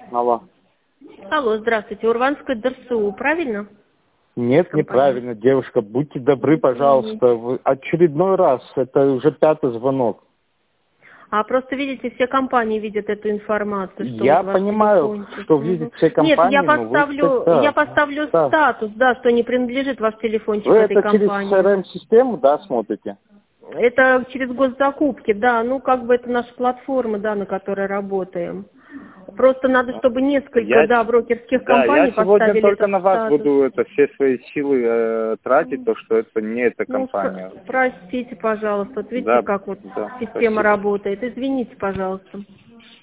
Алло. Алло, здравствуйте. Урванская ДРСУ, правильно? Нет, Компания. неправильно, девушка. Будьте добры, пожалуйста. Очередной раз. Это уже 5-й звонок. А просто, видите, все компании видят эту информацию, что Я вот ваш понимаю, телефончик. что видят все Нет, компании, я но вы... поставлю Да. статус, да, что не принадлежит ваш телефончик Вы этой это через компании. CRM-систему, да, смотрите? Это через госзакупки, да, ну как бы это наша платформа, да, на которой работаем. Просто надо, чтобы несколько, Я, да, брокерских да, я компаний сегодня поставили только этот на вас статус. буду все свои силы тратить, то что это не эта Ну, компания. простите, пожалуйста, вот видите, Да, как вот да, система спасибо. работает. Извините, пожалуйста.